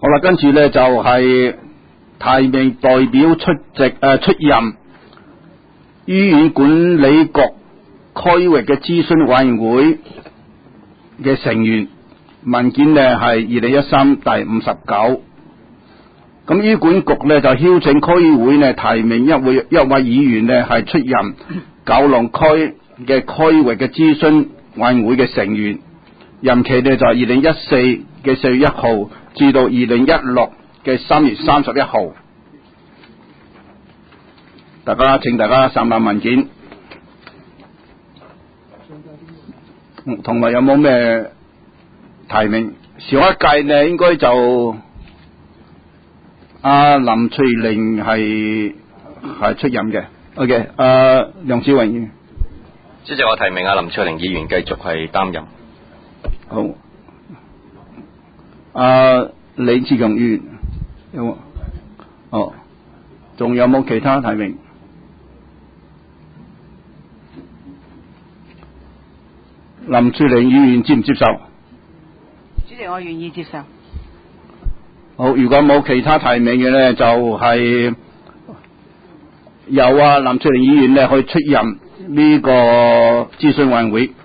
好啦，跟住咧就係提名代表出任醫院管理局區域嘅諮詢委員會嘅成員，文件呢係2013第59。咁醫管局呢就邀請區議會呢提名一位議員呢係出任九龍區嘅區域嘅諮詢委員會嘅成員，任期呢就係2014嘅4月1號至到2016嘅3月31號。請大家審覽文件，同埋有冇咩提名？上一屆呢應該就林翠玲係出任嘅。OK， 梁志榮議員。 主席，我提名林翠玲議員繼續係擔任。 好。李志強議員有冇？哦，仲有冇其他提名？林翠玲議員接唔接受？ 主席，我願意接受。 好，如果冇其他提名嘅呢，就係由林翠玲議員呢去出任呢個諮詢委員會。